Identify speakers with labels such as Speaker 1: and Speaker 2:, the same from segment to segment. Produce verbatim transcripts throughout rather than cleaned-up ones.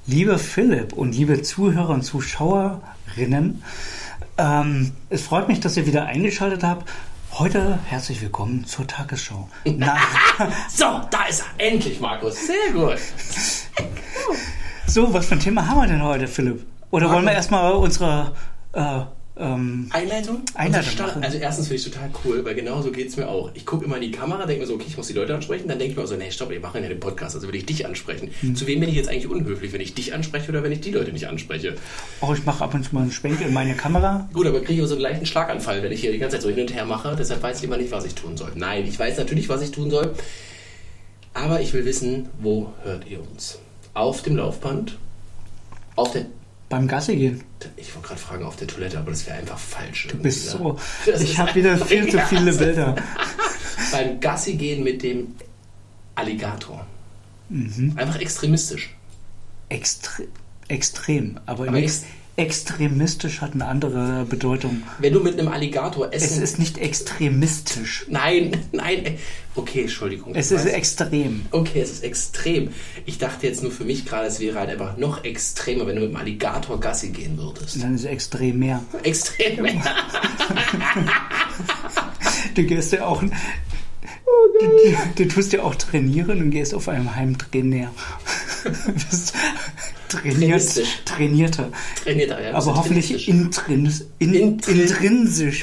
Speaker 1: Lieber Philipp und liebe Zuhörer und Zuschauerinnen, ähm, es freut mich, dass ihr wieder eingeschaltet habt. Heute herzlich willkommen zur Tagesschau. Na,
Speaker 2: so, da ist er. Endlich, Markus. Sehr gut.
Speaker 1: So, was für ein Thema haben wir denn heute, Philipp? Oder
Speaker 2: Markus.
Speaker 1: wollen wir erstmal unsere äh, ähm,
Speaker 2: Einleitung?
Speaker 1: Einleitung
Speaker 2: also,
Speaker 1: machen?
Speaker 2: also erstens finde ich total cool, weil genau so geht es mir auch. Ich gucke immer in die Kamera, denke mir so, okay, ich muss die Leute ansprechen. Dann denke ich mir so, nee, stopp, wir machen ja den Podcast, also will ich dich ansprechen. Hm. Zu wem bin ich jetzt eigentlich unhöflich, wenn ich dich anspreche oder wenn ich die Leute nicht anspreche?
Speaker 1: Oh, ich mache ab und zu mal einen Schwenk in meine Kamera.
Speaker 2: Gut, aber kriege ich auch so einen leichten Schlaganfall, wenn ich hier die ganze Zeit so hin und her mache. Deshalb weiß ich immer nicht, was ich tun soll. Nein, ich weiß natürlich, was ich tun soll. Aber ich will wissen, wo hört ihr uns? Auf dem Laufband? Auf der...
Speaker 1: Beim Gassi gehen.
Speaker 2: Ich wollte gerade fragen, auf der Toilette, aber das wäre einfach falsch.
Speaker 1: Du bist
Speaker 2: ne?
Speaker 1: so...
Speaker 2: Das
Speaker 1: ich habe wieder viel zu viele Bilder.
Speaker 2: Beim Gassi gehen mit dem Alligator.
Speaker 1: Mhm.
Speaker 2: Einfach extremistisch.
Speaker 1: Extre extrem, aber,
Speaker 2: aber
Speaker 1: ex extremistisch hat eine andere Bedeutung.
Speaker 2: Wenn du mit einem Alligator essen...
Speaker 1: Es ist nicht extremistisch.
Speaker 2: Nein, nein. Okay, Entschuldigung.
Speaker 1: Es ist extrem.
Speaker 2: Okay, es ist extrem. Ich dachte jetzt nur für mich gerade, es wäre halt einfach noch extremer, wenn du mit einem Alligator Gassi gehen würdest.
Speaker 1: Dann ist es extrem mehr.
Speaker 2: Extrem mehr.
Speaker 1: Du gehst ja auch... Du, du tust ja auch trainieren und gehst auf einem Heimtrainer. Du bist trainiert, trainierter.
Speaker 2: Trainierter, ja.
Speaker 1: Aber hoffentlich intrins, in,
Speaker 2: Intrin
Speaker 1: intrinsisch.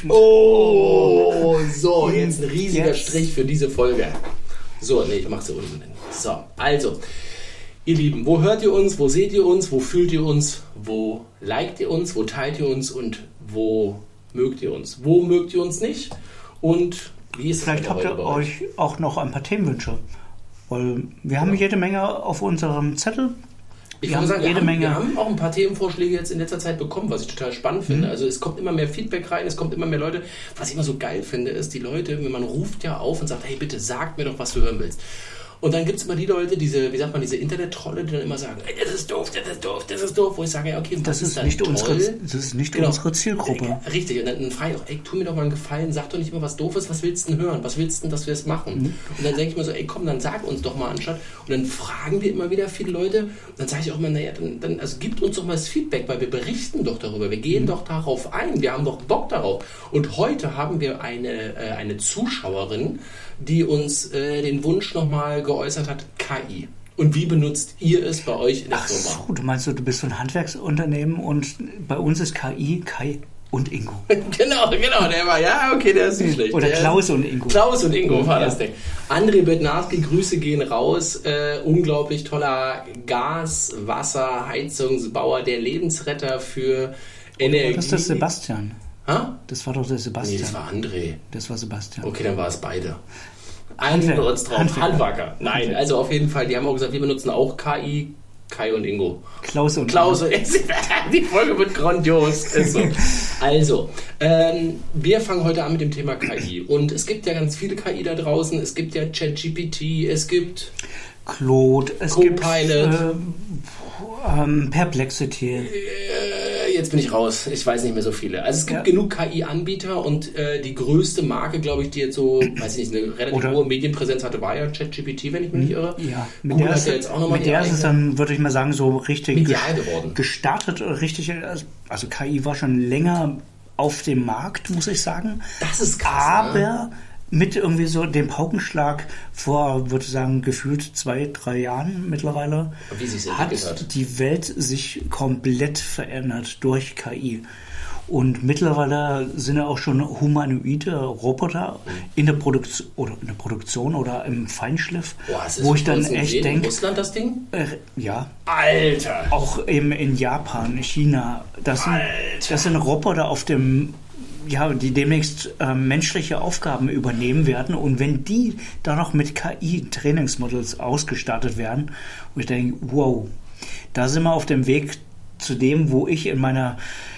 Speaker 2: Oh, so, jetzt ein riesiger
Speaker 1: Jetzt.
Speaker 2: Strich für diese Folge. So, nee, ich mach sie unten hin. So, also, ihr Lieben, wo hört ihr uns, wo seht ihr uns, wo fühlt ihr uns, wo liked ihr uns, wo teilt ihr uns und wo mögt ihr uns? Wo mögt ihr uns nicht? Und wie ist es
Speaker 1: Vielleicht habt ihr euch auch noch ein paar Themenwünsche. Weil wir haben ja. jede Menge auf unserem Zettel.
Speaker 2: Ich
Speaker 1: wir
Speaker 2: würde sagen, wir
Speaker 1: jede
Speaker 2: haben,
Speaker 1: Menge.
Speaker 2: wir haben auch ein paar Themenvorschläge jetzt in letzter Zeit bekommen, was ich total spannend finde.
Speaker 1: Mhm.
Speaker 2: Also es kommt immer mehr Feedback rein, es kommt immer mehr Leute. Was ich immer so geil finde, ist die Leute, wenn man ruft ja auf und sagt, hey bitte sag mir doch, was du hören willst. Und dann gibt es immer die Leute, diese, wie sagt man, diese Internet-Trolle, die dann immer sagen, hey, das ist doof, das ist doof, das ist doof. Wo ich sage, ja okay,
Speaker 1: das ist,
Speaker 2: ist
Speaker 1: nicht
Speaker 2: toll?
Speaker 1: unsere, das ist nicht
Speaker 2: genau.
Speaker 1: unsere Zielgruppe.
Speaker 2: Richtig, und dann frage ich auch, ey, tu mir doch mal einen Gefallen, sag doch nicht immer was Doofes, was willst du denn hören? Was willst du denn, dass wir es machen? Mhm. Und dann denke ich mir so, ey komm, dann sag uns doch mal anstatt. Und dann fragen wir immer wieder viele Leute, und dann sage ich auch immer, naja, dann, dann also gibt uns doch mal das Feedback, weil wir berichten doch darüber, wir gehen mhm. doch darauf ein, wir haben doch Bock darauf. Und heute haben wir eine, äh, eine Zuschauerin, die uns äh, den Wunsch nochmal geäußert hat, K I. Und wie benutzt ihr es bei euch in der
Speaker 1: Ach
Speaker 2: Firma?
Speaker 1: so, du meinst, du bist so ein Handwerksunternehmen und bei uns ist K I, Kai und Ingo.
Speaker 2: Genau, genau, der war, ja, okay, der ist nicht schlecht.
Speaker 1: Oder
Speaker 2: der
Speaker 1: Klaus und Ingo.
Speaker 2: Klaus und Ingo war
Speaker 1: ja.
Speaker 2: das Ding. André Bednarski, Grüße gehen raus. Äh, unglaublich toller Gas-, Wasser-, Heizungsbauer, der Lebensretter für Energie.
Speaker 1: Das ist der Sebastian.
Speaker 2: Ha?
Speaker 1: Das war doch der Sebastian.
Speaker 2: Nee, das war André.
Speaker 1: Das war Sebastian.
Speaker 2: Okay, dann war es beide. Einigen wir uns drauf. Handwerker. Handwerker. Nein, Handwerker. Also auf jeden Fall, die haben auch gesagt, wir benutzen auch K I, Kai und Ingo.
Speaker 1: Klaus und
Speaker 2: Klaus und die Folge wird grandios. Ist so. Also, ähm, wir fangen heute an mit dem Thema K I. Und es gibt ja ganz viele K I da draußen. Es gibt ja ChatGPT, es gibt
Speaker 1: Claude, es
Speaker 2: Copilot.
Speaker 1: gibt äh, ähm, Perplexity.
Speaker 2: Äh, jetzt bin ich raus. Ich weiß nicht mehr so viele. Also es gibt ja. genug K I-Anbieter und äh, die größte Marke, glaube ich, die jetzt so, weiß ich nicht, eine relativ
Speaker 1: Oder hohe
Speaker 2: Medienpräsenz hatte, war ja ChatGPT, wenn ich mich nicht irre.
Speaker 1: Ja, mit Google der, ist, ja jetzt auch noch mal mit der ist es dann, würde ich mal sagen, so richtig
Speaker 2: medial geworden.
Speaker 1: Gestartet, richtig, also K I war schon länger auf dem Markt, muss ich sagen.
Speaker 2: Das ist krass.
Speaker 1: Aber
Speaker 2: ne?
Speaker 1: mit irgendwie so dem Paukenschlag vor, würde ich sagen, gefühlt zwei, drei Jahren mittlerweile,
Speaker 2: wie sich
Speaker 1: hat,
Speaker 2: hat
Speaker 1: die Welt sich komplett verändert durch K I. Und mittlerweile sind ja auch schon humanoide Roboter mhm. in der Produktion oder in der Produktion oder im Feinschliff,
Speaker 2: Boah,
Speaker 1: wo ich dann echt denke,
Speaker 2: in Russland das Ding?
Speaker 1: Äh, ja.
Speaker 2: Alter!
Speaker 1: Auch eben in Japan, China. Das sind, das sind Roboter auf dem ja, die demnächst äh, menschliche Aufgaben übernehmen werden. Und wenn die dann noch mit K I-Trainingsmodels ausgestattet werden, wo ich denke, wow, da sind wir auf dem Weg zu dem, wo ich in meiner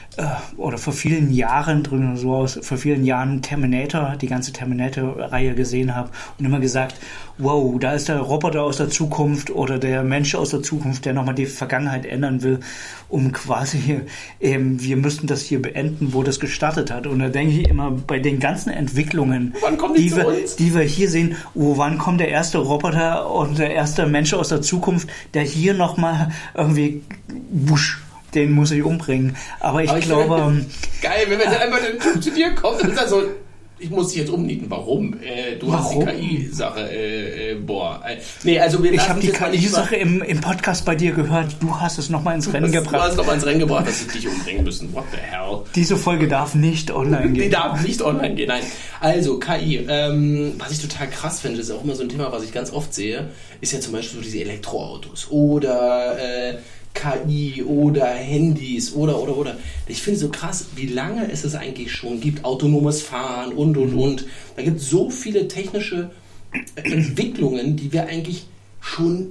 Speaker 1: oder vor vielen Jahren, drücken so aus, vor vielen Jahren Terminator, die ganze Terminator-Reihe gesehen habe und immer gesagt, wow, da ist der Roboter aus der Zukunft oder der Mensch aus der Zukunft, der nochmal die Vergangenheit ändern will, um quasi, ähm, wir müssten das hier beenden, wo das gestartet hat. Und da denke ich immer, bei den ganzen Entwicklungen,
Speaker 2: wann kommen die,
Speaker 1: die,
Speaker 2: zu
Speaker 1: wir,
Speaker 2: uns?
Speaker 1: die wir hier sehen, oh, wann kommt der erste Roboter und der erste Mensch aus der Zukunft, der hier nochmal irgendwie, wusch, den muss ich umbringen. Aber ich, Aber ich glaube...
Speaker 2: Finde, geil, wenn wir dann einmal zu dir kommen, dann ist das so... Ich muss dich jetzt umnieten. Warum? Äh, du
Speaker 1: Warum?
Speaker 2: hast die K I-Sache. Äh, äh, boah. Äh, nee, also wir
Speaker 1: ich habe die K I-Sache im, im Podcast bei dir gehört. Du hast es nochmal ins Rennen
Speaker 2: du
Speaker 1: gebracht.
Speaker 2: Du hast es nochmal ins Rennen gebracht, dass sie dich umbringen müssen. What the hell?
Speaker 1: Diese Folge darf nicht online gehen.
Speaker 2: Die darf nicht online gehen, nein. Also, K I. Ähm, was ich total krass finde, das ist auch immer so ein Thema, was ich ganz oft sehe, ist ja zum Beispiel so diese Elektroautos. Oder... Äh, K I oder Handys oder, oder, oder. Ich finde so krass, wie lange es es eigentlich schon gibt. Autonomes Fahren und, und, und. Da gibt es so viele technische Entwicklungen, die wir eigentlich schon,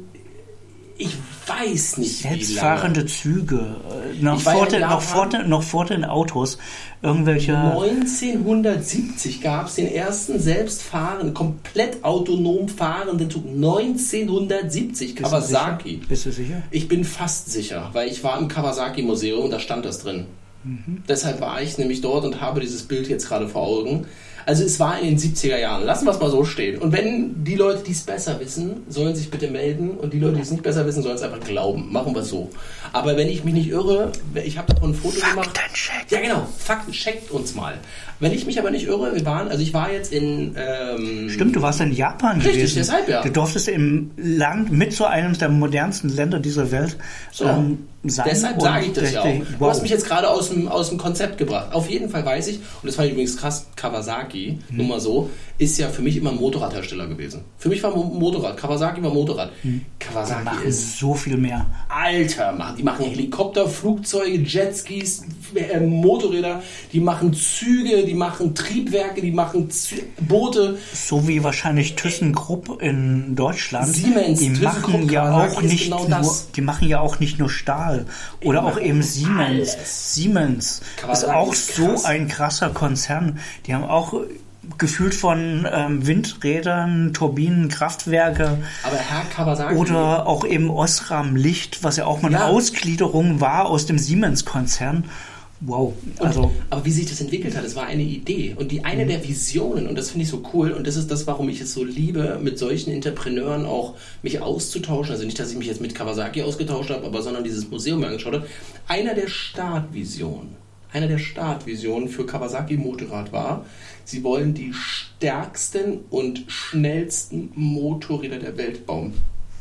Speaker 2: ich weiß nicht, wie lange.
Speaker 1: Selbstfahrende Züge. Noch vor, den, noch, vor den, noch vor den Autos. Irgendwelche...
Speaker 2: neunzehnhundertsiebzig gab es den ersten selbstfahrenden, komplett autonom fahrenden Zug. neunzehnhundertsiebzig,
Speaker 1: Bist
Speaker 2: Kawasaki.
Speaker 1: Du Bist du sicher?
Speaker 2: Ich bin fast sicher, weil ich war im Kawasaki-Museum und da stand das drin. Mhm. Deshalb war ich nämlich dort und habe dieses Bild jetzt gerade vor Augen. Also es war in den siebziger Jahren. Lassen wir es mal so stehen. Und wenn die Leute, die es besser wissen, sollen sich bitte melden. Und die Leute, die es nicht besser wissen, sollen es einfach glauben. Machen wir es so. Aber wenn ich mich nicht irre, ich habe davon ein Foto gemacht.
Speaker 1: Faktencheck.
Speaker 2: Ja genau, Fakten, checkt uns mal. Wenn ich mich aber nicht irre, wir waren, also ich war jetzt in... Ähm,
Speaker 1: Stimmt, du warst in Japan
Speaker 2: richtig,
Speaker 1: gewesen.
Speaker 2: Deshalb, ja.
Speaker 1: Du durftest im Land mit zu einem der modernsten Länder dieser Welt
Speaker 2: so.
Speaker 1: ähm, sein.
Speaker 2: Deshalb sage ich das ja auch.
Speaker 1: Wow.
Speaker 2: Du hast mich jetzt gerade aus dem, aus dem Konzept gebracht. Auf jeden Fall weiß ich, und das fand ich übrigens krass, Kawasaki, hm. nur mal so, ist ja für mich immer ein Motorradhersteller gewesen. Für mich war Motorrad, Kawasaki war Motorrad. Hm. Kawasaki
Speaker 1: die machen
Speaker 2: ist
Speaker 1: so viel mehr.
Speaker 2: Alter, die machen Helikopter, Flugzeuge, Jetskis, äh, Motorräder, die machen Züge, die machen Triebwerke, die machen Z- Boote.
Speaker 1: So wie wahrscheinlich ThyssenKrupp in Deutschland.
Speaker 2: Siemens,
Speaker 1: die machen ja auch nicht
Speaker 2: genau
Speaker 1: nur,
Speaker 2: das.
Speaker 1: die machen ja auch nicht nur Stahl oder auch eben Siemens.
Speaker 2: Alles.
Speaker 1: Siemens
Speaker 2: Kawasaki
Speaker 1: ist auch
Speaker 2: ist
Speaker 1: so
Speaker 2: krass.
Speaker 1: ein krasser Konzern. Die haben auch gefühlt von ähm, Windrädern, Turbinen, Kraftwerke.
Speaker 2: Aber Herr Kawasaki...
Speaker 1: Oder auch eben Osram Licht, was ja auch mal eine
Speaker 2: ja.
Speaker 1: Ausgliederung war aus dem Siemens-Konzern. Wow. Also
Speaker 2: und, aber wie sich das entwickelt hat, es war eine Idee. Und die eine mhm. der Visionen, und das finde ich so cool, und das ist das, warum ich es so liebe, mit solchen Entrepreneuren auch mich auszutauschen. Also nicht, dass ich mich jetzt mit Kawasaki ausgetauscht habe, aber sondern dieses Museum mir angeschaut habe. Einer der Startvisionen, einer der Startvisionen für Kawasaki Motorrad war, sie wollen die stärksten und schnellsten Motorräder der Welt bauen.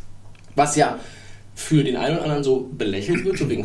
Speaker 2: Was ja für den einen oder anderen so belächelt wird, so wegen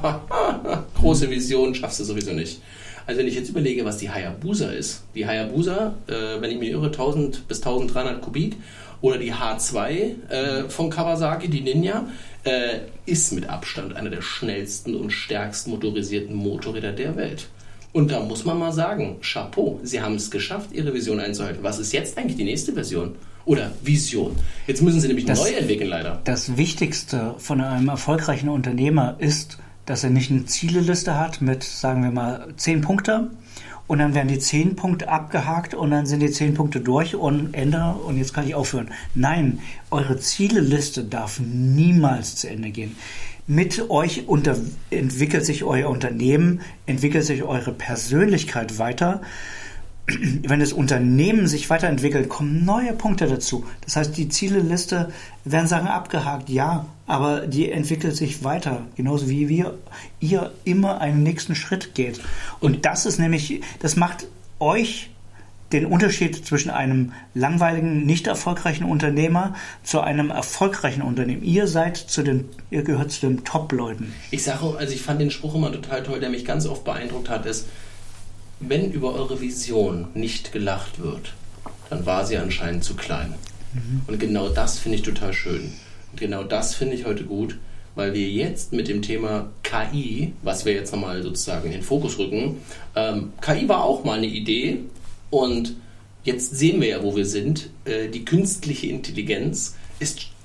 Speaker 2: große Vision, schaffst du sowieso nicht. Also wenn ich jetzt überlege, was die Hayabusa ist, die Hayabusa, äh, wenn ich mich irre, tausend bis dreizehnhundert Kubik, oder die H zwei äh, von Kawasaki, die Ninja, äh, ist mit Abstand einer der schnellsten und stärksten motorisierten Motorräder der Welt. Und da muss man mal sagen, Chapeau, sie haben es geschafft, ihre Vision einzuhalten. Was ist jetzt eigentlich die nächste Version? Oder Vision. Jetzt müssen sie nämlich
Speaker 1: das,
Speaker 2: neu entwickeln, leider.
Speaker 1: Das Wichtigste von einem erfolgreichen Unternehmer ist, dass er nicht eine Zieleliste hat mit, sagen wir mal, zehn Punkte und dann werden die zehn Punkte abgehakt und dann sind die zehn Punkte durch und Ende und jetzt kann ich aufhören. Nein, eure Zieleliste darf niemals zu Ende gehen. Mit euch unter, entwickelt sich euer Unternehmen, entwickelt sich eure Persönlichkeit weiter. Wenn das Unternehmen sich weiterentwickelt, kommen neue Punkte dazu. Das heißt, die Zieleliste werden sagen abgehakt, ja, aber die entwickelt sich weiter, genauso wie wir, ihr immer einen nächsten Schritt geht. Und das ist nämlich, das macht euch den Unterschied zwischen einem langweiligen, nicht erfolgreichen Unternehmer zu einem erfolgreichen Unternehmen. Ihr seid zu den, ihr gehört zu den Top-Leuten.
Speaker 2: Ich sage, also ich fand den Spruch immer total toll, der mich ganz oft beeindruckt hat, ist, wenn über eure Vision nicht gelacht wird, dann war sie anscheinend zu klein. Mhm. Und genau das finde ich total schön. Und genau das finde ich heute gut, weil wir jetzt mit dem Thema K I, was wir jetzt nochmal sozusagen in den Fokus rücken, ähm, K I war auch mal eine Idee und jetzt sehen wir ja, wo wir sind. Äh, die künstliche Intelligenz ist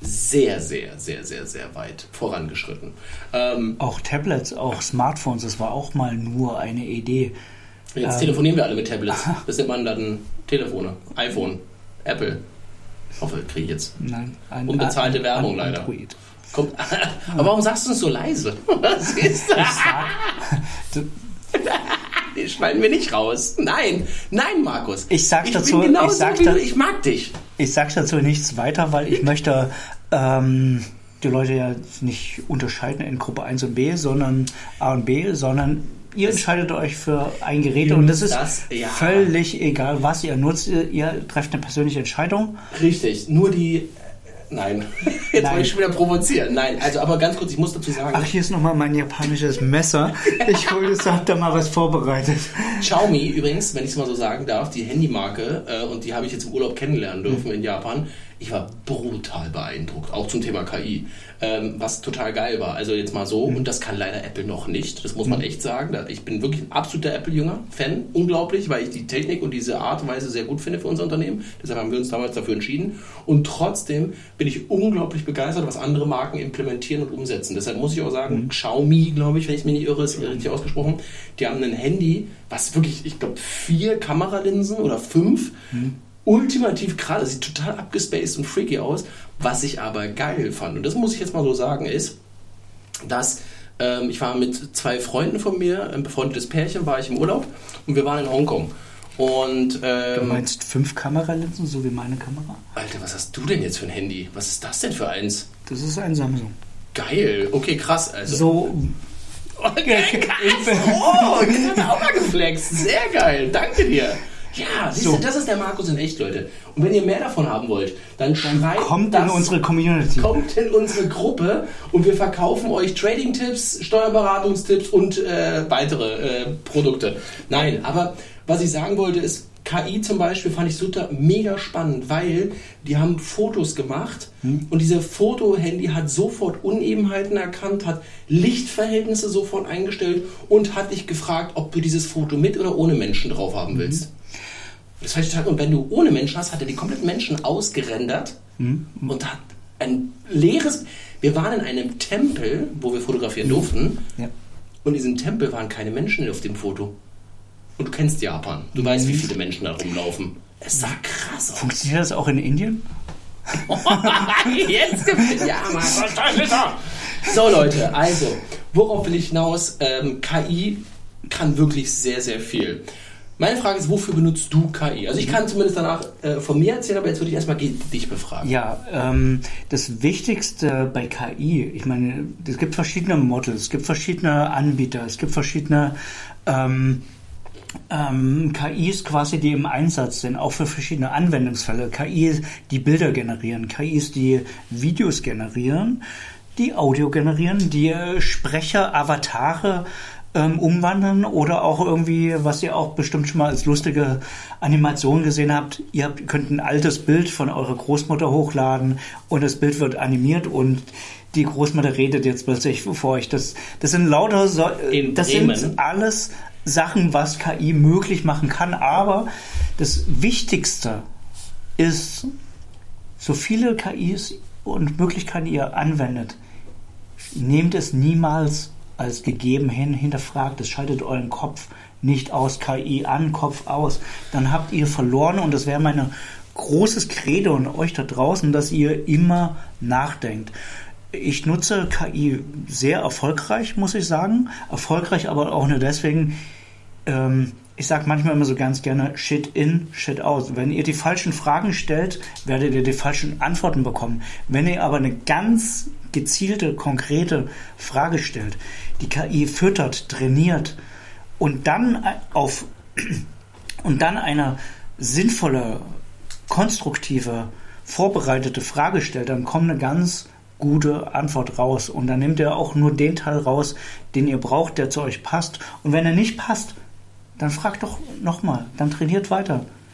Speaker 2: sehr, sehr, sehr, sehr, sehr weit vorangeschritten. Ähm,
Speaker 1: auch Tablets, auch Smartphones, das war auch mal nur eine Idee.
Speaker 2: Jetzt ähm, telefonieren wir alle mit Tablets. Das nennt man dann Telefone, iPhone, Apple. Ich hoffe, kriege ich jetzt.
Speaker 1: Nein, ein,
Speaker 2: unbezahlte
Speaker 1: ein,
Speaker 2: Werbung
Speaker 1: ein
Speaker 2: leider.
Speaker 1: Android.
Speaker 2: Kommt, aber warum sagst du es so leise? Was ist das? Die schneiden wir nicht raus. Nein, nein, Markus.
Speaker 1: Ich sag
Speaker 2: ich
Speaker 1: dazu,
Speaker 2: bin genau
Speaker 1: ich, sag
Speaker 2: so, wie
Speaker 1: da,
Speaker 2: du, ich mag dich.
Speaker 1: Ich sag dazu nichts weiter, weil ich möchte ähm, die Leute ja nicht unterscheiden in Gruppe eins und B, sondern A und B, sondern ihr das entscheidet euch für ein Gerät und das ist
Speaker 2: das, ja.
Speaker 1: völlig egal, was ihr nutzt. Ihr trefft eine persönliche Entscheidung.
Speaker 2: Richtig, nur die... Nein, jetzt wollte ich schon wieder provozieren. Nein, also aber ganz kurz, ich muss dazu sagen...
Speaker 1: Ach, hier ist nochmal mein japanisches Messer. Ich hole das, hab da mal was vorbereitet.
Speaker 2: Xiaomi übrigens, wenn ich es mal so sagen darf, die Handymarke, äh, und die habe ich jetzt im Urlaub kennenlernen dürfen mhm. in Japan. Ich war brutal beeindruckt, auch zum Thema K I, ähm, was total geil war. Also jetzt mal so, mhm. und das kann leider Apple noch nicht, das muss man echt sagen. Ich bin wirklich ein absoluter Apple-Jünger, Fan, unglaublich, weil ich die Technik und diese Art und Weise sehr gut finde für unser Unternehmen. Deshalb haben wir uns damals dafür entschieden. Und trotzdem bin ich unglaublich begeistert, was andere Marken implementieren und umsetzen. Deshalb muss ich auch sagen, mhm. Xiaomi, glaube ich, wenn ich mich nicht irre, ist richtig ausgesprochen, die haben ein Handy, was wirklich, ich glaube, vier Kameralinsen oder fünf, mhm. ultimativ krass, das sieht total abgespaced und freaky aus. Was ich aber geil fand, und das muss ich jetzt mal so sagen, ist, dass ähm, ich war mit zwei Freunden von mir, ein befreundetes Pärchen, war ich im Urlaub und wir waren in Hongkong. Und, ähm,
Speaker 1: du meinst fünf Kameralinsen, so wie meine Kamera?
Speaker 2: Alter, was hast du denn jetzt für ein Handy? Was ist das denn für eins?
Speaker 1: Das ist ein Samsung.
Speaker 2: Geil, okay, krass. Also.
Speaker 1: So...
Speaker 2: Okay, krass. Oh, jetzt hat er auch mal geflext. Sehr geil, danke dir. Ja, siehst du, das ist der Markus in echt, Leute. Und wenn ihr mehr davon haben wollt, dann schreibt
Speaker 1: kommt
Speaker 2: das,
Speaker 1: in unsere Community.
Speaker 2: Kommt in unsere Gruppe und wir verkaufen euch Trading-Tipps, Steuerberatungstipps und äh, weitere äh, Produkte. Nein, aber was ich sagen wollte ist, K I zum Beispiel fand ich super mega spannend, weil die haben Fotos gemacht hm. und diese Foto-Handy hat sofort Unebenheiten erkannt, hat Lichtverhältnisse sofort eingestellt und hat dich gefragt, ob du dieses Foto mit oder ohne Menschen drauf haben willst. Hm. Das heißt, und wenn du ohne Menschen hast, hat er die kompletten Menschen ausgerendert hm. und hat ein leeres... Wir waren in einem Tempel, wo wir fotografieren durften ja. und in diesem Tempel waren keine Menschen auf dem Foto. Und du kennst Japan. Du mhm. weißt, wie viele Menschen da rumlaufen. Es sah krass aus.
Speaker 1: Funktioniert das auch in Indien?
Speaker 2: Jetzt gibt es... Ja, Mann. So, Leute, also, worauf will ich hinaus? Ähm, K I kann wirklich sehr, sehr viel. Meine Frage ist, wofür benutzt du K I? Also ich kann zumindest danach äh, von mir erzählen, aber jetzt würde ich erstmal dich befragen.
Speaker 1: Ja, ähm, das Wichtigste bei K I, ich meine, es gibt verschiedene Models, es gibt verschiedene Anbieter, es gibt verschiedene... Ähm, Ähm, K Is quasi, die im Einsatz sind, auch für verschiedene Anwendungsfälle. K Is, die Bilder generieren, K Is, die Videos generieren, die Audio generieren, die Sprecher, Avatare ähm, umwandeln oder auch irgendwie, was ihr auch bestimmt schon mal als lustige Animation gesehen habt, ihr habt, könnt ein altes Bild von eurer Großmutter hochladen und das Bild wird animiert und die Großmutter redet jetzt plötzlich vor euch. Das, das sind lauter, so, das sind alles Sachen, was K I möglich machen kann, aber das Wichtigste ist, so viele K Is und Möglichkeiten ihr anwendet, nehmt es niemals als gegeben hin, hinterfragt es, schaltet euren Kopf nicht aus, K I an, Kopf aus, dann habt ihr verloren und das wäre mein großes Credo an euch da draußen, dass ihr immer nachdenkt. Ich nutze K I sehr erfolgreich, muss ich sagen. Erfolgreich, aber auch nur deswegen, ähm, ich sage manchmal immer so ganz gerne, shit in, shit out. Wenn ihr die falschen Fragen stellt, werdet ihr die falschen Antworten bekommen. Wenn ihr aber eine ganz gezielte, konkrete Frage stellt, die K I füttert, trainiert und dann auf und dann eine sinnvolle, konstruktive, vorbereitete Frage stellt, dann kommt eine ganz gute Antwort raus. Und dann nehmt ihr auch nur den Teil raus, den ihr braucht, der zu euch passt. Und wenn er nicht passt, dann fragt doch nochmal, dann trainiert weiter.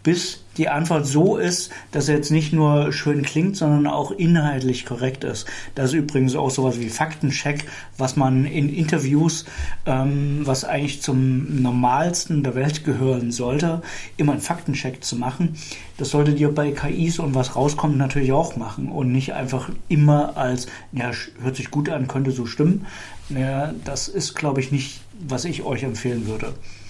Speaker 1: bis die Antwort so ist, dass er jetzt nicht nur schön klingt, sondern auch inhaltlich korrekt ist. Das ist übrigens auch sowas wie Faktencheck, was man in Interviews, ähm, was eigentlich zum Normalsten der Welt gehören sollte, immer einen Faktencheck zu machen. Das solltet ihr bei K Is und was rauskommt natürlich auch machen und nicht einfach immer als, ja, hört sich gut an, könnte so stimmen. Ja, das ist, glaube ich, nicht, was ich euch empfehlen würde.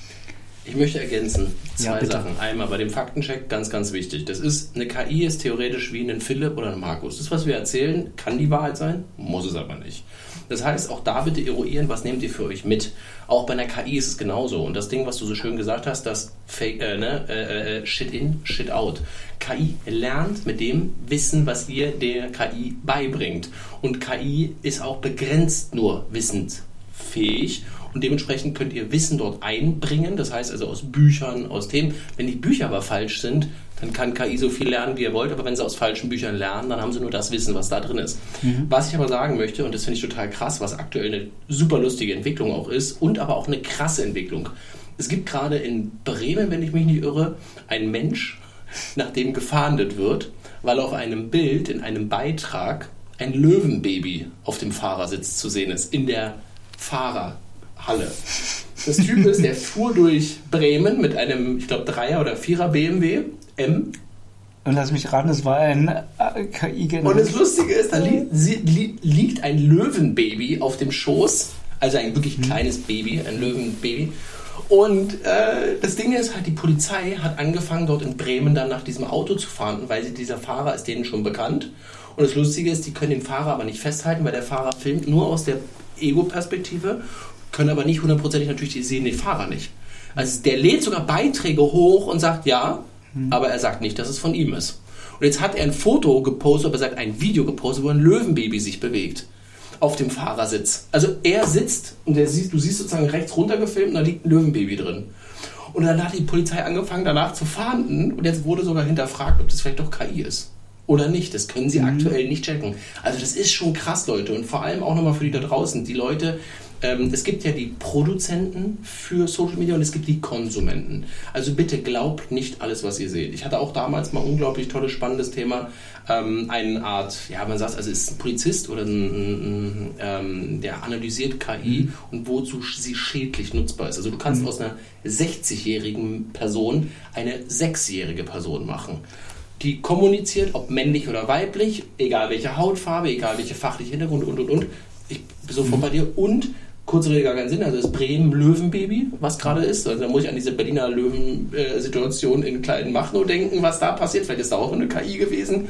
Speaker 2: Ich möchte ergänzen, zwei
Speaker 1: Ja,
Speaker 2: Sachen. Einmal bei dem Faktencheck, ganz, ganz wichtig. Das ist, eine K I ist theoretisch wie ein Philipp oder ein Markus. Das, was wir erzählen, kann die Wahrheit sein, muss es aber nicht. Das heißt, auch da bitte eruieren, was nehmt ihr für euch mit. Auch bei einer K I ist es genauso. Und das Ding, was du so schön gesagt hast, das Fake, äh, ne, äh, Shit in, Shit out. K I lernt mit dem Wissen, was ihr der K I beibringt. Und K I ist auch begrenzt nur wissensfähig. Und dementsprechend könnt ihr Wissen dort einbringen, das heißt also aus Büchern, aus Themen. Wenn die Bücher aber falsch sind, dann kann K I so viel lernen, wie ihr wollt, aber wenn sie aus falschen Büchern lernen, dann haben sie nur das Wissen, was da drin ist. Mhm. Was ich aber sagen möchte, und das finde ich total krass, was aktuell eine super lustige Entwicklung auch ist und aber auch eine krasse Entwicklung. Es gibt gerade in Bremen, wenn ich mich nicht irre, einen Mensch, nach dem gefahndet wird, weil auf einem Bild, in einem Beitrag, ein Löwenbaby auf dem Fahrersitz zu sehen ist, in der Fahrer Halle. Das Typ ist, der fuhr durch Bremen mit einem, ich glaube, Dreier- oder Vierer B M W M.
Speaker 1: Und lass mich raten, es war ein K I-General.
Speaker 2: Und das Lustige ist, da li- li- liegt ein Löwenbaby auf dem Schoß, also ein wirklich kleines Baby, ein Löwenbaby. Und äh, das Ding ist halt, die Polizei hat angefangen, dort in Bremen dann nach diesem Auto zu fahren, weil sie, dieser Fahrer ist denen schon bekannt. Und das Lustige ist, die können den Fahrer aber nicht festhalten, weil der Fahrer filmt nur aus der Ego-Perspektive, können aber nicht hundertprozentig natürlich, die sehen den Fahrer nicht. Also der lädt sogar Beiträge hoch und sagt ja, hm. aber er sagt nicht, dass es von ihm ist. Und jetzt hat er ein Foto gepostet, aber sagt ein Video gepostet, wo ein Löwenbaby sich bewegt auf dem Fahrersitz. Also er sitzt und der sieht, du siehst sozusagen rechts runter gefilmt und da liegt ein Löwenbaby drin. Und dann hat die Polizei angefangen danach zu fahnden und jetzt wurde sogar hinterfragt, ob das vielleicht doch K I ist. Oder nicht, das können sie mhm. aktuell nicht checken. Also das ist schon krass, Leute. Und vor allem auch nochmal für die da draußen. Die Leute, ähm, es gibt ja die Produzenten für Social Media und es gibt die Konsumenten. Also bitte glaubt nicht alles, was ihr seht. Ich hatte auch damals mal ein unglaublich tolles, spannendes Thema. Ähm, eine Art, ja man sagt, also ist ein Polizist oder ein, ein, ähm, der analysiert K I mhm. und wozu sie schädlich nutzbar ist. Also du kannst mhm. aus einer sechzigjährigen Person eine sechsjährige Person machen. Die kommuniziert, ob männlich oder weiblich, egal welche Hautfarbe, egal welche fachliche Hintergrund und und und. Ich bin sofort bei dir. Und, kurze Rede, gar keinen Sinn, also das Bremen-Löwenbaby, was gerade ist. Also da muss ich an diese Berliner Löwen-Situation in kleinen Machnow denken, was da passiert. Vielleicht ist da auch eine K I gewesen.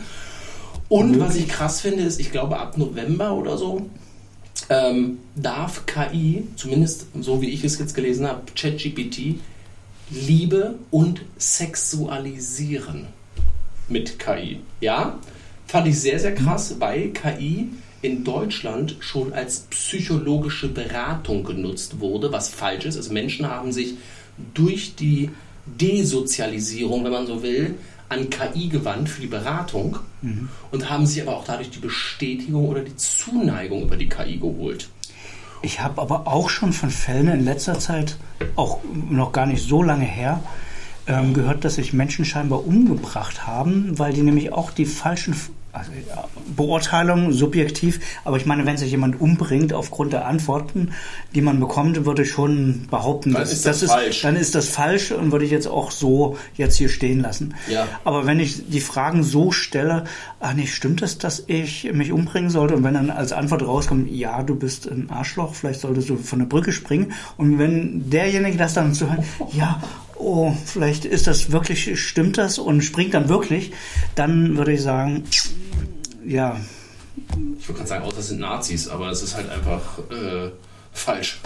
Speaker 2: Und mhm. was ich krass finde, ist, ich glaube ab November oder so, ähm, darf K I, zumindest so wie ich es jetzt gelesen habe, ChatGPT, Liebe und sexualisieren. Mit K I. Ja, fand ich sehr, sehr krass, weil K I in Deutschland schon als psychologische Beratung genutzt wurde, was falsch ist. Also Menschen haben sich durch die Desozialisierung, wenn man so will, an K I gewandt für die Beratung mhm. und haben sich aber auch dadurch die Bestätigung oder die Zuneigung über die K I geholt.
Speaker 1: Ich habe aber auch schon von Fällen in letzter Zeit, auch noch gar nicht so lange her, ähm, gehört, dass sich Menschen scheinbar umgebracht haben, weil die nämlich auch die falschen also, ja, Beurteilungen, subjektiv, aber ich meine, wenn sich jemand umbringt aufgrund der Antworten, die man bekommt, würde ich schon behaupten,
Speaker 2: dann
Speaker 1: dass,
Speaker 2: ist das,
Speaker 1: das
Speaker 2: falsch.
Speaker 1: Ist, dann ist das falsch und würde ich jetzt auch so jetzt hier stehen lassen.
Speaker 2: Ja.
Speaker 1: Aber wenn ich die Fragen so stelle, ach nee, stimmt es, dass ich mich umbringen sollte? Und wenn dann als Antwort rauskommt, ja, du bist ein Arschloch, vielleicht solltest du von der Brücke springen. Und wenn derjenige das dann so hört, ja, oh, vielleicht ist das wirklich, stimmt das und springt dann wirklich, dann würde ich sagen, ja.
Speaker 2: Ich würde gerade sagen, außer das sind Nazis, aber es ist halt einfach äh, falsch.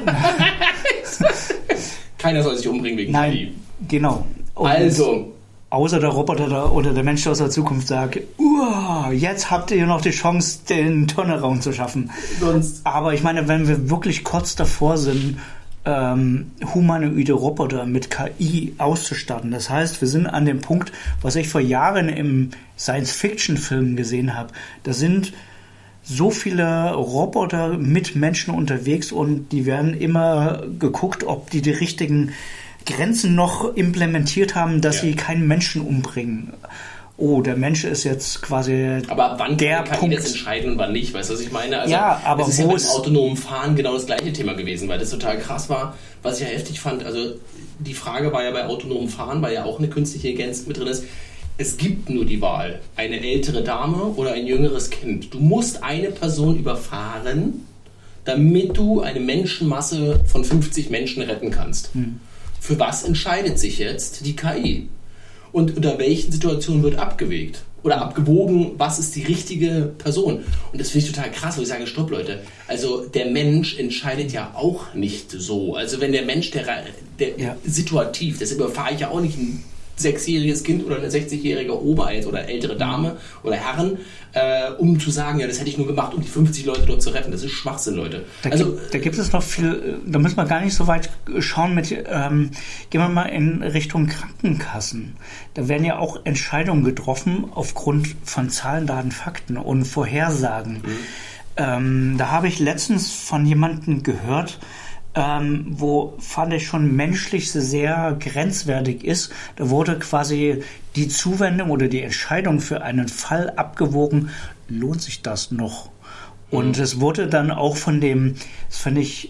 Speaker 2: Keiner soll sich umbringen wegen
Speaker 1: Nein,
Speaker 2: K I.
Speaker 1: Genau. Und
Speaker 2: also.
Speaker 1: Außer der Roboter da, oder der Mensch aus der Zukunft sagt, uh, jetzt habt ihr noch die Chance, den Turnaround zu schaffen.
Speaker 2: Sonst.
Speaker 1: Aber ich meine, wenn wir wirklich kurz davor sind, Ähm, humanoide Roboter mit K I auszustatten. Das heißt, wir sind an dem Punkt, was ich vor Jahren im Science-Fiction-Film gesehen habe. Da sind so viele Roboter mit Menschen unterwegs und die werden immer geguckt, ob die die richtigen Grenzen noch implementiert haben, dass
Speaker 2: ja.
Speaker 1: sie keinen Menschen umbringen. Oh, der Mensch ist jetzt quasi
Speaker 2: aber wann
Speaker 1: der
Speaker 2: kann K I
Speaker 1: Punkt.
Speaker 2: das entscheiden und wann nicht? Weißt du, was ich meine? Also,
Speaker 1: ja, aber
Speaker 2: es ist
Speaker 1: wo
Speaker 2: ja beim
Speaker 1: ist
Speaker 2: autonomen Fahren genau das gleiche Thema gewesen, weil das total krass war, was ich ja heftig fand. Also die Frage war ja bei autonomem Fahren, weil ja auch eine künstliche Intelligenz mit drin ist. Es gibt nur die Wahl, eine ältere Dame oder ein jüngeres Kind. Du musst eine Person überfahren, damit du eine Menschenmasse von fünfzig Menschen retten kannst. Hm. Für was entscheidet sich jetzt die K I? Und unter welchen Situationen wird abgewegt? Oder abgewogen, was ist die richtige Person? Und das finde ich total krass, wo ich sage, stopp Leute, also der Mensch entscheidet ja auch nicht so. Also wenn der Mensch, der, der
Speaker 1: ja.
Speaker 2: situativ, deshalb überfahre ich ja auch nicht ein sechsjähriges Kind oder eine sechzigjährige Oma oder ältere Dame oder Herren, äh, um zu sagen, ja, das hätte ich nur gemacht, um die fünfzig Leute dort zu retten. Das ist Schwachsinn, Leute.
Speaker 1: Da,
Speaker 2: also,
Speaker 1: gibt, da gibt es noch viel, da müssen wir gar nicht so weit schauen mit, ähm, gehen wir mal in Richtung Krankenkassen. Da werden ja auch Entscheidungen getroffen aufgrund von Zahlen, Daten, Fakten und Vorhersagen. Mhm. Ähm, da habe ich letztens von jemandem gehört, Ähm, wo fand ich schon menschlich sehr grenzwertig ist. Da wurde quasi die Zuwendung oder die Entscheidung für einen Fall abgewogen, lohnt sich das noch? Und es mhm. wurde dann auch von dem, das fand ich,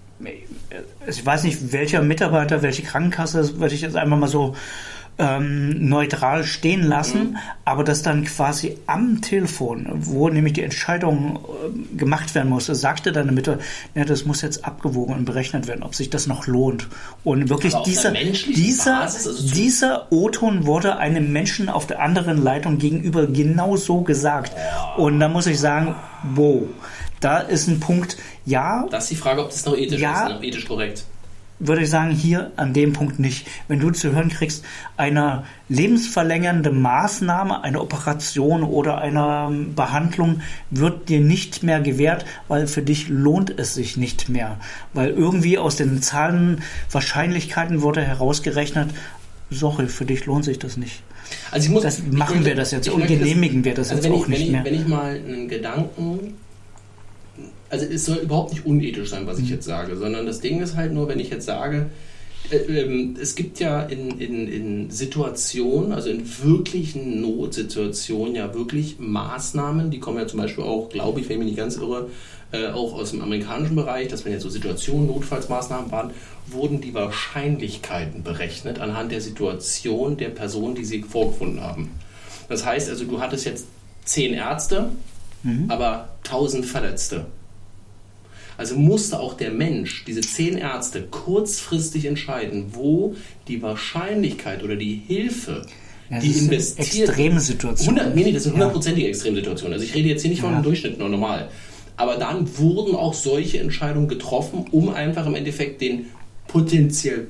Speaker 1: ich weiß nicht, welcher Mitarbeiter, welche Krankenkasse, das würde ich jetzt einfach mal so Ähm, neutral stehen lassen, mhm. aber dass dann quasi am Telefon, wo nämlich die Entscheidung äh, gemacht werden musste, sagte dann damit, ja, das muss jetzt abgewogen und berechnet werden, ob sich das noch lohnt. Und wirklich dieser, dieser, Basis, also dieser O-Ton wurde einem Menschen auf der anderen Leitung gegenüber genau so gesagt. Ja. Und da muss ich sagen, wow, da ist ein Punkt, ja.
Speaker 2: Das ist die Frage, ob das noch ethisch ja, ist, noch ethisch korrekt.
Speaker 1: Würde ich sagen, hier an dem Punkt nicht. Wenn du zu hören kriegst, eine lebensverlängernde Maßnahme, eine Operation oder eine Behandlung wird dir nicht mehr gewährt, weil für dich lohnt es sich nicht mehr. Weil irgendwie aus den Zahlen, Wahrscheinlichkeiten wurde herausgerechnet, sorry, für dich lohnt sich das nicht.
Speaker 2: Also ich muss,
Speaker 1: das machen
Speaker 2: möchte,
Speaker 1: wir das jetzt und genehmigen das, wir das
Speaker 2: also
Speaker 1: jetzt
Speaker 2: ich,
Speaker 1: auch nicht
Speaker 2: wenn ich,
Speaker 1: mehr.
Speaker 2: Wenn ich mal einen Gedanken... Also es soll überhaupt nicht unethisch sein, was ich jetzt sage, sondern das Ding ist halt nur, wenn ich jetzt sage, äh, ähm, es gibt ja in, in, in Situationen, also in wirklichen Notsituationen ja wirklich Maßnahmen, die kommen ja zum Beispiel auch, glaube ich, wenn ich mich nicht ganz irre, äh, auch aus dem amerikanischen Bereich, dass wenn jetzt so Situationen, Notfallsmaßnahmen waren, wurden die Wahrscheinlichkeiten berechnet anhand der Situation der Person, die sie vorgefunden haben. Das heißt also, du hattest jetzt zehn Ärzte, mhm. aber tausend Verletzte. Also musste auch der Mensch, diese zehn Ärzte, kurzfristig entscheiden, wo die Wahrscheinlichkeit oder die Hilfe,
Speaker 1: ja,
Speaker 2: die investiert...
Speaker 1: Extremsituation.
Speaker 2: Nee, nee, das ist eine hundertprozentige ja. Extremsituation. Also ich rede jetzt hier nicht von ja. einem Durchschnitt, nur normal. Aber dann wurden auch solche Entscheidungen getroffen, um einfach im Endeffekt den potenziell,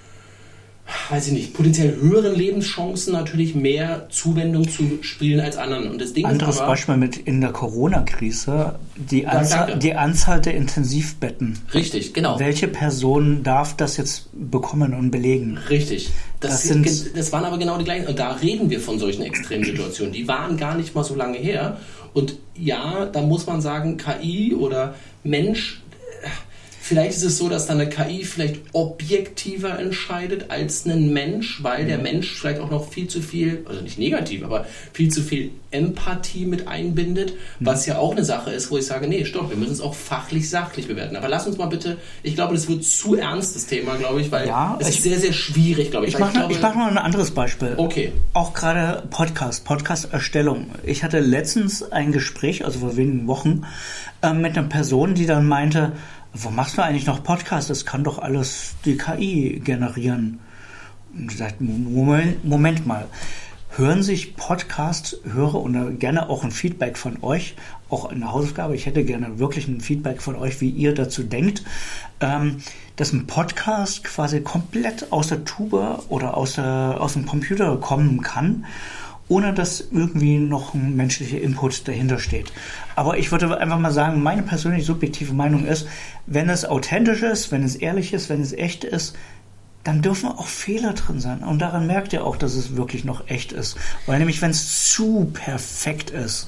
Speaker 2: weiß ich nicht, potenziell höheren Lebenschancen natürlich mehr Zuwendung zu spielen als anderen. Und das Ding
Speaker 1: Anderes
Speaker 2: ist aber,
Speaker 1: Beispiel mit in der Corona-Krise, die Anzahl, die Anzahl der Intensivbetten.
Speaker 2: Richtig, genau.
Speaker 1: Welche Person darf das jetzt bekommen und belegen?
Speaker 2: Richtig. Das,
Speaker 1: das, sind,
Speaker 2: das waren aber genau die gleichen. Und da reden wir von solchen extremen Situationen. Die waren gar nicht mal so lange her. Und ja, da muss man sagen, K I oder Mensch... Vielleicht ist es so, dass dann eine K I vielleicht objektiver entscheidet als ein Mensch, weil der Mensch vielleicht auch noch viel zu viel, also nicht negativ, aber viel zu viel Empathie mit einbindet, was ja auch eine Sache ist, wo ich sage, nee, stopp, wir müssen es auch fachlich, sachlich bewerten. Aber lass uns mal bitte, ich glaube, das wird zu ernst, das Thema, glaube ich, weil
Speaker 1: ja,
Speaker 2: es
Speaker 1: ich,
Speaker 2: ist sehr, sehr schwierig, glaube ich.
Speaker 1: Ich mache noch, mach noch ein anderes Beispiel.
Speaker 2: Okay.
Speaker 1: Auch gerade Podcast, Podcast-Erstellung. Ich hatte letztens ein Gespräch, also vor wenigen Wochen, äh, mit einer Person, die dann meinte, wo machst du eigentlich noch Podcast? Das kann doch alles die K I generieren. Und ich sagte, Moment, Moment mal. Hören sich Podcast-Hörer und gerne auch ein Feedback von euch, auch eine Hausaufgabe. Ich hätte gerne wirklich ein Feedback von euch, wie ihr dazu denkt, ähm, dass ein Podcast quasi komplett aus der Tube oder aus, der, aus dem Computer kommen kann, ohne dass irgendwie noch ein menschlicher Input dahinter steht. Aber ich würde einfach mal sagen, meine persönliche subjektive Meinung ist, wenn es authentisch ist, wenn es ehrlich ist, wenn es echt ist, dann dürfen auch Fehler drin sein. Und daran merkt ihr auch, dass es wirklich noch echt ist. Weil nämlich, wenn es zu perfekt ist,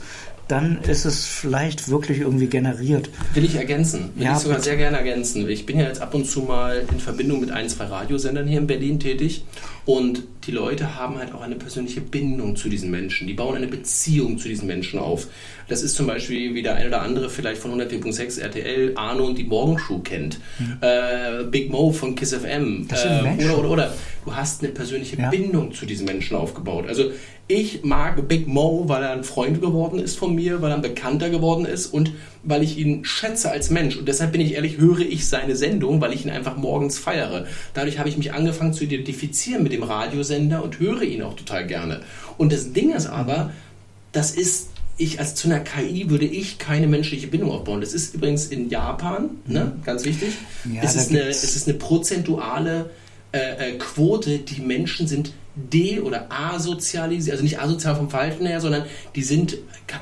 Speaker 1: dann ist es vielleicht wirklich irgendwie generiert.
Speaker 2: Will ich ergänzen. Will
Speaker 1: ja,
Speaker 2: ich sogar
Speaker 1: bitte.
Speaker 2: sehr gerne ergänzen. Ich bin ja jetzt ab und zu mal in Verbindung mit ein, zwei Radiosendern hier in Berlin tätig und die Leute haben halt auch eine persönliche Bindung zu diesen Menschen. Die bauen eine Beziehung zu diesen Menschen auf. Das ist zum Beispiel, wie der eine oder andere vielleicht von hundertvier Komma sechs R T L Arno und die Morgenshow kennt. Mhm. Äh, Big Mo von Kiss F M.
Speaker 1: Das sind
Speaker 2: äh,
Speaker 1: Menschen.
Speaker 2: Oder, oder, oder. Du hast eine persönliche
Speaker 1: ja.
Speaker 2: Bindung zu diesen Menschen aufgebaut. Also ich mag Big Mo, weil er ein Freund geworden ist von mir, weil er ein Bekannter geworden ist und weil ich ihn schätze als Mensch. Und deshalb bin ich ehrlich, höre ich seine Sendung, weil ich ihn einfach morgens feiere. Dadurch habe ich mich angefangen zu identifizieren mit dem Radiosender und höre ihn auch total gerne. Und das Ding ist aber, das ist, ich als zu einer K I würde ich keine menschliche Bindung aufbauen. Das ist übrigens in Japan, ne, ganz wichtig.
Speaker 1: Ja,
Speaker 2: es, ist eine, es ist eine prozentuale äh, Quote, die Menschen sind de- oder asozialisiert, also nicht asozial vom Verhalten her, sondern die sind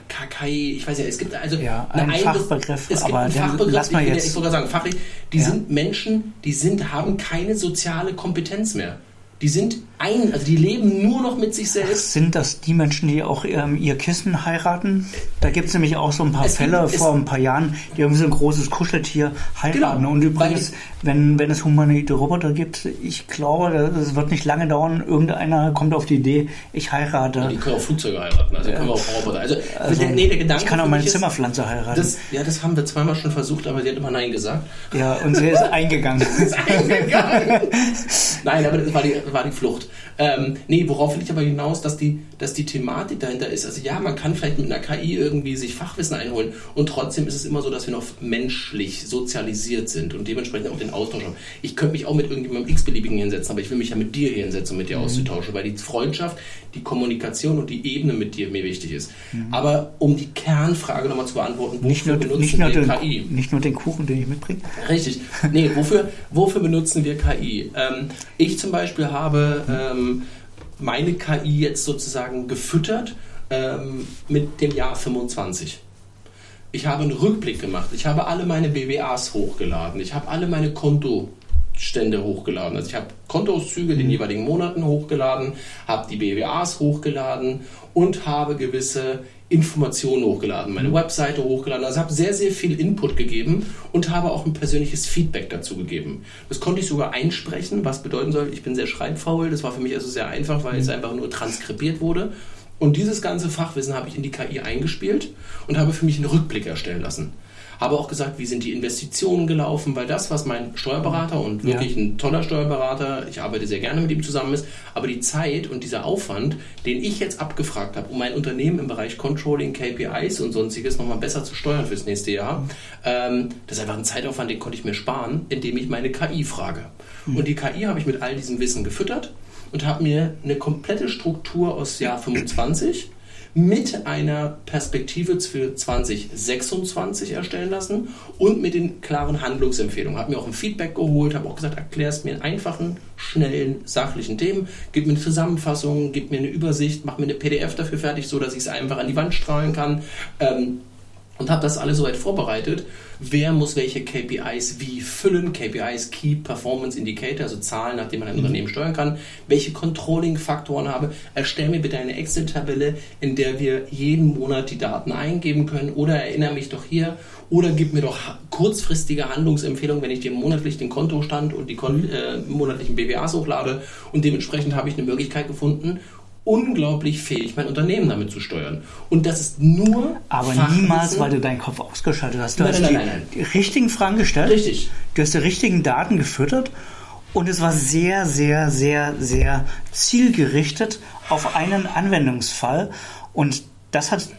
Speaker 2: K I, ich weiß nicht, es gibt also
Speaker 1: ja, ein
Speaker 2: eine
Speaker 1: Fachbegriff,
Speaker 2: es gibt
Speaker 1: aber
Speaker 2: einen Fachbegriff,
Speaker 1: lass mal
Speaker 2: ich,
Speaker 1: jetzt.
Speaker 2: ich wollte sagen, fachlich, die
Speaker 1: ja.
Speaker 2: sind Menschen, die sind, haben keine soziale Kompetenz mehr. Die sind ein, also die leben nur noch mit sich selbst.
Speaker 1: Sind das die Menschen, die auch ähm, ihr Kissen heiraten? Da gibt es nämlich auch so ein paar
Speaker 2: es
Speaker 1: Fälle
Speaker 2: gibt,
Speaker 1: vor ein paar Jahren, die irgendwie so ein großes Kuscheltier heiraten.
Speaker 2: Genau,
Speaker 1: und übrigens, wenn, wenn es humanoide Roboter gibt, ich glaube, es wird nicht lange dauern, irgendeiner kommt auf die Idee, ich heirate.
Speaker 2: Ja, die können auch Flugzeuge heiraten, also können wir auch Roboter. Also,
Speaker 1: also
Speaker 2: der, nee, der Gedanke
Speaker 1: ich kann auch meine
Speaker 2: ist,
Speaker 1: Zimmerpflanze heiraten.
Speaker 2: Das, ja, das haben wir zweimal schon versucht, aber sie hat immer Nein gesagt.
Speaker 1: Ja, und sie ist eingegangen.
Speaker 2: sie ist eingegangen. Nein, aber das war die, war die Flucht. Ähm, nee, worauf will ich aber hinaus, dass die, dass die Thematik dahinter ist. Also ja, man kann vielleicht mit einer K I irgendwie sich Fachwissen einholen und trotzdem ist es immer so, dass wir noch menschlich sozialisiert sind und dementsprechend auch den Austausch haben. Ich könnte mich auch mit irgendjemandem x-beliebigen hinsetzen, aber ich will mich ja mit dir hier hinsetzen und mit dir mhm. auszutauschen, weil die Freundschaft, die Kommunikation und die Ebene mit dir mir wichtig ist. Mhm. Aber um die Kernfrage nochmal zu beantworten, wofür
Speaker 1: nicht nur,
Speaker 2: benutzen
Speaker 1: nicht nur
Speaker 2: wir
Speaker 1: den,
Speaker 2: K I?
Speaker 1: Nicht nur den Kuchen, den ich mitbringe.
Speaker 2: Richtig. Nee, wofür, wofür benutzen wir K I? Ähm, ich zum Beispiel habe ähm, meine K I jetzt sozusagen gefüttert ähm, mit dem Jahr fünfundzwanzig. Ich habe einen Rückblick gemacht. Ich habe alle meine B W As hochgeladen. Ich habe alle meine Kontostände hochgeladen. Also ich habe Kontoauszüge in den jeweiligen Monaten hochgeladen, habe die B W As hochgeladen und habe gewisse Informationen hochgeladen, meine Webseite hochgeladen. Also habe sehr, sehr viel Input gegeben und habe auch ein persönliches Feedback dazu gegeben. Das konnte ich sogar einsprechen, was bedeuten soll, ich bin sehr schreibfaul. Das war für mich also sehr einfach, weil es einfach nur transkribiert wurde. Und dieses ganze Fachwissen habe ich in die K I eingespielt und habe für mich einen Rückblick erstellen lassen. Habe auch gesagt, wie sind die Investitionen gelaufen, weil das, was mein Steuerberater und wirklich ja. ein toller Steuerberater, ich arbeite sehr gerne mit ihm zusammen ist, aber die Zeit und dieser Aufwand, den ich jetzt abgefragt habe, um mein Unternehmen im Bereich Controlling, K P Is und sonstiges nochmal besser zu steuern fürs nächste Jahr, mhm. ähm, das ist einfach ein Zeitaufwand, den konnte ich mir sparen, indem ich meine K I frage. Mhm. Und die K I habe ich mit all diesem Wissen gefüttert und habe mir eine komplette Struktur aus Jahr fünfundzwanzig mit einer Perspektive für zwanzig sechsundzwanzig erstellen lassen und mit den klaren Handlungsempfehlungen. Habe mir auch ein Feedback geholt, habe auch gesagt, erklär es mir in einfachen, schnellen, sachlichen Themen, gib mir eine Zusammenfassung, gib mir eine Übersicht, mach mir eine P D F dafür fertig, so dass ich es einfach an die Wand strahlen kann. Ähm, und habe das alles soweit vorbereitet. Wer muss welche K P Is wie füllen? K P Is, Key Performance Indicator, also Zahlen, nach denen man ein mhm. Unternehmen steuern kann. Welche Controlling-Faktoren habe? Erstell mir bitte eine Excel-Tabelle, in der wir jeden Monat die Daten eingeben können. Oder erinnere mich doch hier. Oder gib mir doch kurzfristige Handlungsempfehlungen, wenn ich dir monatlich den Kontostand und die kon- mhm. äh, monatlichen B W As hochlade. Und dementsprechend habe ich eine Möglichkeit gefunden, unglaublich fähig, mein Unternehmen damit zu steuern. Und das ist nur
Speaker 1: Aber
Speaker 2: Fachwissen.
Speaker 1: niemals, weil du deinen Kopf ausgeschaltet hast. Du
Speaker 2: Nein,
Speaker 1: hast
Speaker 2: nein,
Speaker 1: die,
Speaker 2: nein, nein.
Speaker 1: die richtigen Fragen gestellt.
Speaker 2: Richtig.
Speaker 1: Du hast die richtigen Daten gefüttert. Und es war sehr, sehr, sehr, sehr zielgerichtet auf einen Anwendungsfall. Und das hat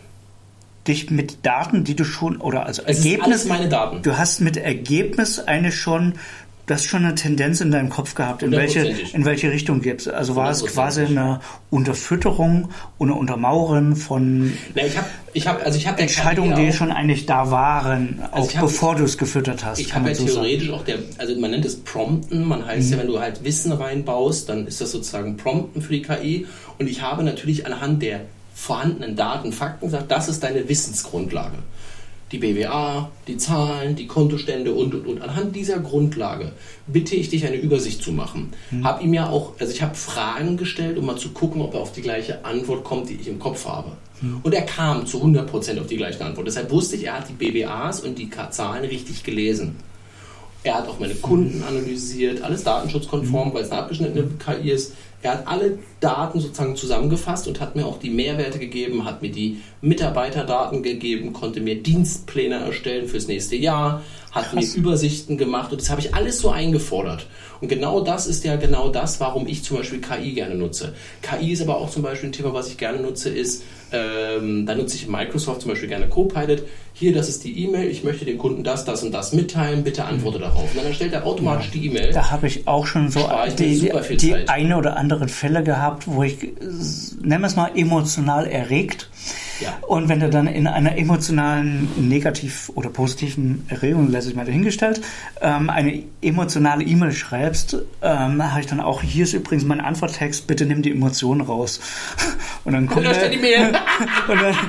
Speaker 1: dich mit Daten, die du schon, oder also
Speaker 2: es
Speaker 1: Ergebnis.
Speaker 2: Ist alles meine Daten.
Speaker 1: Du hast mit Ergebnis eine schon, du hast schon eine Tendenz in deinem Kopf gehabt, in welche, in welche Richtung geht es. Also war es quasi eine Unterfütterung, eine Untermauern von
Speaker 2: Na, ich hab, ich hab, also ich hab
Speaker 1: Entscheidungen, die schon eigentlich da waren,
Speaker 2: also
Speaker 1: auch
Speaker 2: hab,
Speaker 1: bevor du es gefüttert hast.
Speaker 2: Ich habe ja
Speaker 1: so
Speaker 2: theoretisch
Speaker 1: sagen.
Speaker 2: auch der, also man nennt es Prompten, man heißt mhm. ja, wenn du halt Wissen reinbaust, dann ist das sozusagen Prompten für die K I. Und ich habe natürlich anhand der vorhandenen Daten, Fakten gesagt, das ist deine Wissensgrundlage. die B W A, die Zahlen, die Kontostände und, und, und. Anhand dieser Grundlage bitte ich dich, eine Übersicht zu machen. Mhm. Habe ihm ja auch, also ich habe Fragen gestellt, um mal zu gucken, ob er auf die gleiche Antwort kommt, die ich im Kopf habe. Mhm. Und er kam zu hundert Prozent auf die gleiche Antwort. Deshalb wusste ich, er hat die B W As und die Zahlen richtig gelesen. Er hat auch meine Kunden analysiert, alles datenschutzkonform, weil es eine abgeschnittene K I ist. Er hat alle Daten sozusagen zusammengefasst und hat mir auch die Mehrwerte gegeben, hat mir die Mitarbeiterdaten gegeben, konnte mir Dienstpläne erstellen fürs nächste Jahr, hat Krass. mir Übersichten gemacht und das habe ich alles so eingefordert. Und genau das ist ja genau das, warum ich zum Beispiel K I gerne nutze. K I ist aber auch zum Beispiel ein Thema, was ich gerne nutze, ist, ähm, da nutze ich Microsoft zum Beispiel gerne Copilot. Hier, das ist die E-Mail, ich möchte dem Kunden das, das und das mitteilen, bitte antworte mhm. darauf. Und dann erstellt er automatisch ja. die E-Mail.
Speaker 1: Da habe ich auch schon so die, die eine oder andere Fälle gehabt, wo ich, nennen wir es mal, emotional erregt. Ja. Und wenn du dann in einer emotionalen, negativ oder positiven Erregung, lasse ich mal dahingestellt, ähm, eine emotionale E-Mail schreibst, ähm, habe ich dann auch, hier ist übrigens mein Antworttext, bitte nimm die Emotionen raus. Und dann kommt
Speaker 2: und dann,
Speaker 1: die Mail. und dann,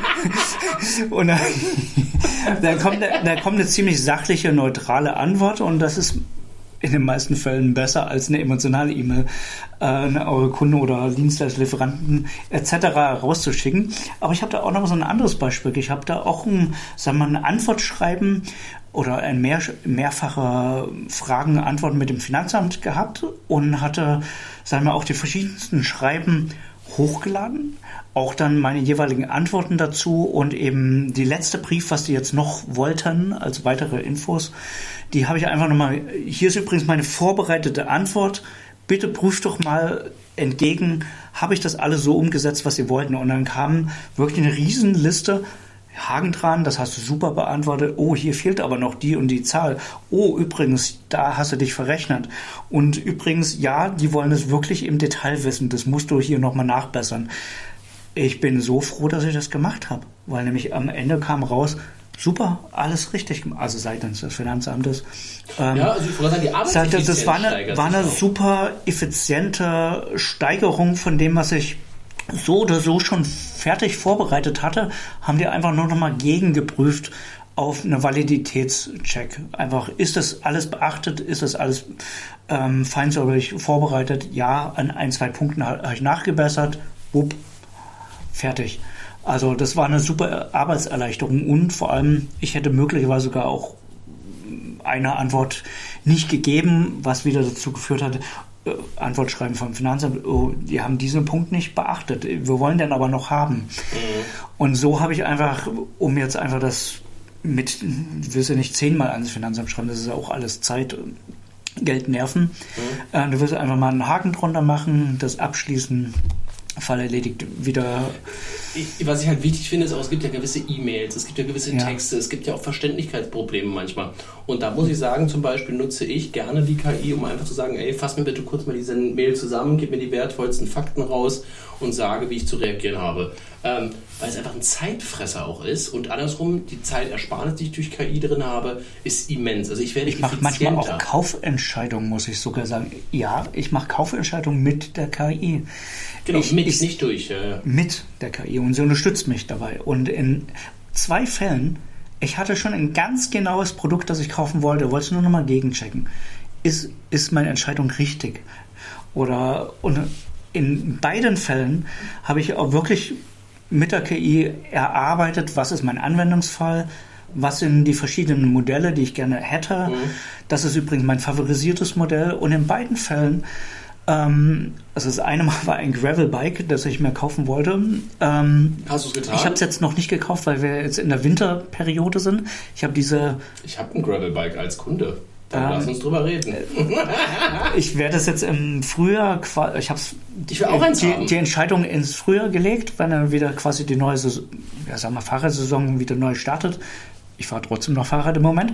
Speaker 1: und dann, dann, kommt, dann kommt eine ziemlich sachliche, neutrale Antwort und das ist in den meisten Fällen besser als eine emotionale E-Mail äh, eure Kunden oder Dienstleister, Lieferanten et cetera rauszuschicken. Aber ich habe da auch noch so ein anderes Beispiel. Ich habe da auch ein, sagen wir mal, ein Antwortschreiben oder ein mehr, mehrfache Fragen, Antworten mit dem Finanzamt gehabt und hatte, sagen wir, auch die verschiedensten Schreiben hochgeladen, auch dann meine jeweiligen Antworten dazu und eben die letzte Brief, was die jetzt noch wollten, als weitere Infos, die habe ich einfach nochmal, hier ist übrigens meine vorbereitete Antwort, bitte prüft doch mal entgegen, habe ich das alles so umgesetzt, was sie wollten? Und dann kam wirklich eine Riesenliste, Haken dran, das hast du super beantwortet, oh, hier fehlt aber noch die und die Zahl, oh, übrigens, da hast du dich verrechnet und übrigens, ja, die wollen es wirklich im Detail wissen, das musst du hier nochmal nachbessern. Ich bin so froh, dass ich das gemacht habe, weil nämlich am Ende kam raus, super, alles richtig gemacht, also seitens des Finanzamtes. Ähm,
Speaker 2: ja, also ich wollte sagen, die Arbeitseffizienz
Speaker 1: das war eine, war eine super effiziente Steigerung von dem, was ich so oder so schon fertig vorbereitet hatte, haben die einfach nur noch mal gegengeprüft auf eine Validitätscheck. Einfach, ist das alles beachtet, ist das alles ähm, feinsäuberlich vorbereitet? Ja, an ein, zwei Punkten habe ich nachgebessert, wupp, fertig. Also das war eine super Arbeitserleichterung und vor allem, ich hätte möglicherweise sogar auch eine Antwort nicht gegeben, was wieder dazu geführt hat, äh, Antwortschreiben vom Finanzamt, oh, die haben diesen Punkt nicht beachtet, wir wollen den aber noch haben. Mhm. Und so habe ich einfach, um jetzt einfach das mit, du willst ja nicht zehnmal ans Finanzamt schreiben, das ist ja auch alles Zeit, Geld, Nerven. Mhm. Äh, du willst einfach mal einen Haken drunter machen, das abschließen, Fall erledigt, wieder.
Speaker 2: Ich, was ich halt wichtig finde, ist auch, es gibt ja gewisse E-Mails, es gibt ja gewisse ja. Texte, es gibt ja auch Verständlichkeitsprobleme manchmal. Und da muss ich sagen, zum Beispiel nutze ich gerne die K I, um einfach zu sagen, ey, fass mir bitte kurz mal diese Mail zusammen, gib mir die wertvollsten Fakten raus und sage, wie ich zu reagieren habe. Ähm, weil es einfach ein Zeitfresser auch ist und andersrum, die Zeitersparnis, die ich durch K I drin habe, ist immens. Also ich werde
Speaker 1: Ich mache manchmal auch Kaufentscheidungen, muss ich sogar sagen. Ja, ich mache Kaufentscheidungen mit der K I.
Speaker 2: Genau,
Speaker 1: ich,
Speaker 2: mit,
Speaker 1: ich,
Speaker 2: nicht durch. Ja.
Speaker 1: Mit der K I und sie unterstützt mich dabei. Und in zwei Fällen, ich hatte schon ein ganz genaues Produkt, das ich kaufen wollte, wollte es nur noch mal gegenchecken. Ist, ist meine Entscheidung richtig? Oder und in beiden Fällen habe ich auch wirklich mit der K I erarbeitet, was ist mein Anwendungsfall, was sind die verschiedenen Modelle, die ich gerne hätte. Mhm. Das ist übrigens mein favorisiertes Modell. Und in beiden Fällen, ähm, also das eine Mal war ein Gravelbike, das ich mir kaufen wollte. Ähm,
Speaker 2: Hast du es getan?
Speaker 1: Ich habe es jetzt noch nicht gekauft, weil wir jetzt in der Winterperiode sind. Ich habe diese...
Speaker 2: Ich habe ein Gravelbike als Kunde. Dann ähm, lass uns drüber reden.
Speaker 1: Ich werde es jetzt im Frühjahr, ich habe
Speaker 2: ich will auch eins
Speaker 1: die,
Speaker 2: haben.
Speaker 1: die Entscheidung ins Frühjahr gelegt, wenn dann wieder quasi die neue Saison, ja, sagen wir, Fahrradsaison wieder neu startet. Ich fahre trotzdem noch Fahrrad im Moment.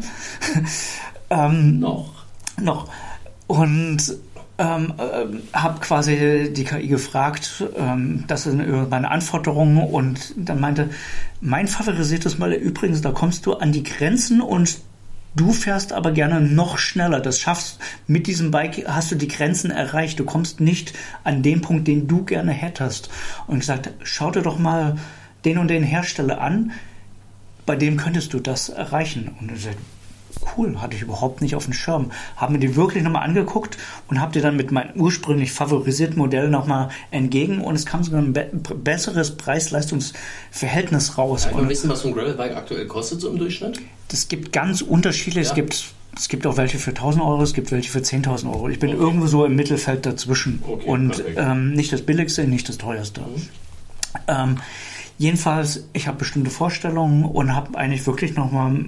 Speaker 1: ähm,
Speaker 2: noch.
Speaker 1: Noch. Und ähm, äh, habe quasi die K I gefragt, ähm, das sind über meine Anforderungen und dann meinte, mein favorisiertes Modell, übrigens, da kommst du an die Grenzen und du fährst aber gerne noch schneller. Das schaffst, mit diesem Bike hast du die Grenzen erreicht. Du kommst nicht an den Punkt, den du gerne hättest. Und gesagt, schau dir doch mal den und den Hersteller an. bei dem könntest du das erreichen. Und ich sagte, cool, hatte ich überhaupt nicht auf dem Schirm. Haben mir die wirklich nochmal angeguckt und habe dir dann mit meinem ursprünglich favorisierten Modell nochmal entgegen und es kam sogar ein be- besseres Preis-Leistungs-Verhältnis raus.
Speaker 2: Ja, ich will
Speaker 1: und
Speaker 2: wissen, was so ein Gravelbike aktuell kostet, so im Durchschnitt?
Speaker 1: Das gibt ganz unterschiedlich.
Speaker 2: Ja.
Speaker 1: Es gibt Es gibt auch welche für tausend Euro, es gibt welche für zehntausend Euro. Ich bin okay. irgendwo so im Mittelfeld dazwischen. Okay, und ähm, nicht das Billigste, nicht das Teuerste. Mhm. Ähm, jedenfalls, ich habe bestimmte Vorstellungen und habe eigentlich wirklich nochmal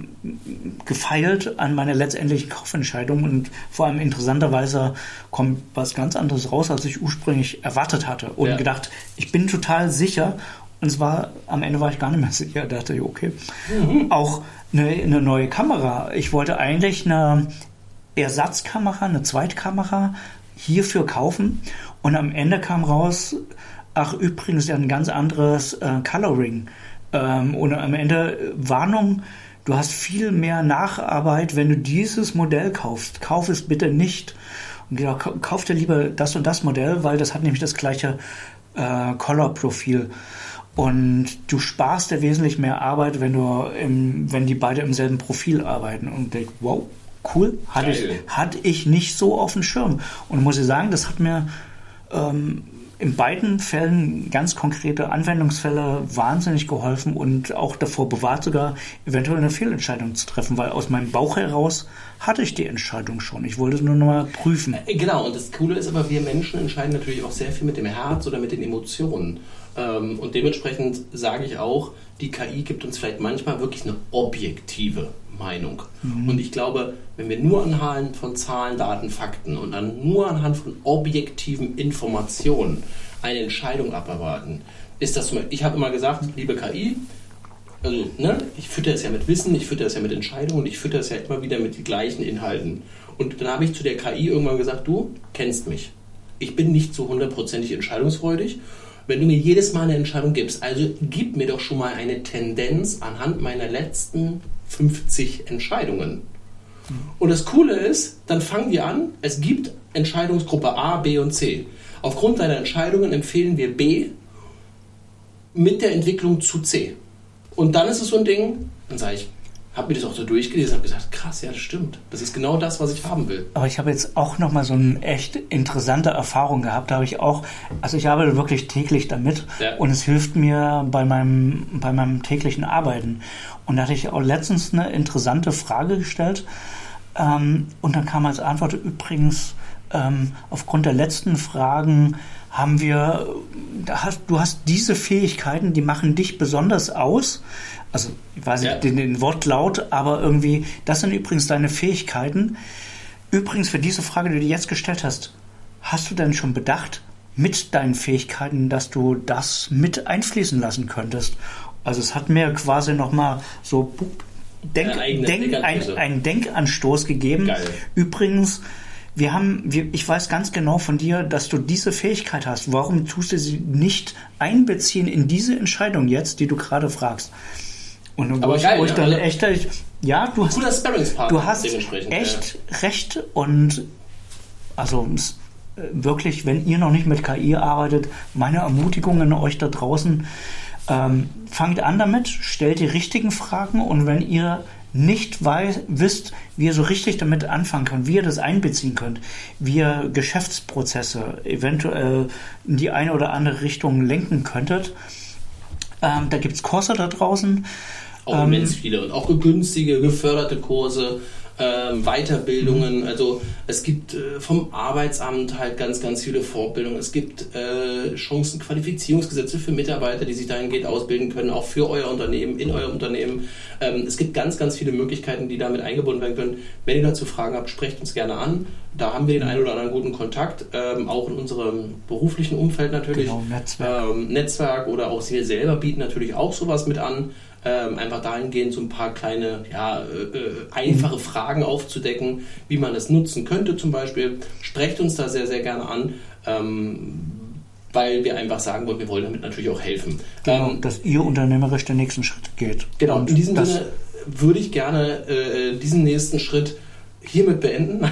Speaker 1: gefeilt an meiner letztendlichen Kaufentscheidung. Und vor allem interessanterweise kommt was ganz anderes raus, als ich ursprünglich erwartet hatte. Und ja. gedacht, ich bin total sicher. Und zwar, am Ende war ich gar nicht mehr sicher. Da dachte ich, okay. Mhm. Auch eine, eine neue Kamera. Ich wollte eigentlich eine Ersatzkamera, eine Zweitkamera hierfür kaufen. Und am Ende kam raus, ach übrigens ja ein ganz anderes äh, Coloring. Ähm, und am Ende Warnung, du hast viel mehr Nacharbeit, wenn du dieses Modell kaufst. Kauf es bitte nicht. Und genau, kauf dir lieber das und das Modell, weil das hat nämlich das gleiche äh, Color-Profil. Und du sparst dir wesentlich mehr Arbeit, wenn du im, wenn die beide im selben Profil arbeiten. Und denk, wow, cool, hatte ich, hatte ich nicht so auf dem Schirm. Und muss ich sagen, das hat mir ähm, in beiden Fällen ganz konkrete Anwendungsfälle wahnsinnig geholfen und auch davor bewahrt, sogar eventuell eine Fehlentscheidung zu treffen, weil aus meinem Bauch heraus hatte ich die Entscheidung schon. Ich wollte es nur noch mal prüfen.
Speaker 2: Genau, und das Coole ist aber, wir Menschen entscheiden natürlich auch sehr viel mit dem Herz oder mit den Emotionen. Und dementsprechend sage ich auch, die K I gibt uns vielleicht manchmal wirklich eine objektive Meinung. Mhm. Und ich glaube, wenn wir nur anhand von Zahlen, Daten, Fakten und dann nur anhand von objektiven Informationen eine Entscheidung abarbeiten, ist das zum Beispiel, ich habe immer gesagt, liebe K I, also, ne, ich fütter es ja mit Wissen, ich fütter es ja mit Entscheidungen und ich fütter es ja immer wieder mit den gleichen Inhalten. Und dann habe ich zu der K I irgendwann gesagt, du kennst mich. Ich bin nicht so hundertprozentig entscheidungsfreudig. Wenn du mir jedes Mal eine Entscheidung gibst, also gib mir doch schon mal eine Tendenz anhand meiner letzten fünfzig Entscheidungen. Und das Coole ist, dann fangen wir an, es gibt Entscheidungsgruppe A, B und C. Aufgrund deiner Entscheidungen empfehlen wir B mit der Entwicklung zu C. Und dann ist es so ein Ding, dann sage ich, habe mir das auch so durchgelesen und habe gesagt, krass, ja, das stimmt. Das ist genau das, was ich haben will.
Speaker 1: Aber ich habe jetzt auch nochmal so eine echt interessante Erfahrung gehabt. Da habe ich auch, also ich arbeite wirklich täglich damit ja. und es hilft mir bei meinem, bei meinem täglichen Arbeiten. Und da hatte ich auch letztens eine interessante Frage gestellt ähm, und dann kam als Antwort übrigens, ähm, aufgrund der letzten Fragen haben wir, da hast, du hast diese Fähigkeiten, die machen dich besonders aus. Also, ich weiß nicht, ja. den, den Wortlaut, aber irgendwie, das sind übrigens deine Fähigkeiten. Übrigens, für diese Frage, die du jetzt gestellt hast, hast du denn schon bedacht, mit deinen Fähigkeiten, dass du das mit einfließen lassen könntest? Also, es hat mir quasi nochmal so Denk, Denk, ein, einen Denkanstoß gegeben. Geil. Übrigens, wir haben, wir, ich weiß ganz genau von dir, dass du diese Fähigkeit hast. Warum tust du sie nicht einbeziehen in diese Entscheidung jetzt, die du gerade fragst? Und wo ich, geil, wo ich dann also echt, ja, du hast, du hast echt ja. recht und also wirklich, wenn ihr noch nicht mit K I arbeitet, meine Ermutigung an euch da draußen, ähm, fangt an damit, stellt die richtigen Fragen und wenn ihr nicht weiß, wisst, wie ihr so richtig damit anfangen könnt, wie ihr das einbeziehen könnt, wie ihr Geschäftsprozesse eventuell in die eine oder andere Richtung lenken könntet, ähm, da gibt es Kurse da draußen.
Speaker 2: Auch immens ähm, viele und auch günstige, geförderte Kurse, ähm, Weiterbildungen. Also es gibt äh, vom Arbeitsamt halt ganz, ganz viele Fortbildungen. Es gibt äh, Chancen, Qualifizierungsgesetze für Mitarbeiter, die sich dahingehend ausbilden können, auch für euer Unternehmen, in eurem Unternehmen. Ähm, es gibt ganz, ganz viele Möglichkeiten, die damit eingebunden werden können. Wenn ihr dazu Fragen habt, sprecht uns gerne an. Da haben wir den einen oder anderen guten Kontakt, ähm, auch in unserem beruflichen Umfeld natürlich.
Speaker 1: Genau, Netzwerk.
Speaker 2: Ähm, Netzwerk oder auch wir selber bieten natürlich auch sowas mit an. Ähm, einfach dahingehend so ein paar kleine, ja, äh, einfache mhm. Fragen aufzudecken, wie man das nutzen könnte zum Beispiel. Sprecht uns da sehr, sehr gerne an, ähm, weil wir einfach sagen wollen, wir wollen damit natürlich auch helfen.
Speaker 1: Genau,
Speaker 2: ähm,
Speaker 1: dass ihr unternehmerisch den nächsten Schritt geht.
Speaker 2: Genau, und in diesem Sinne würde ich gerne äh, diesen nächsten Schritt hiermit beenden.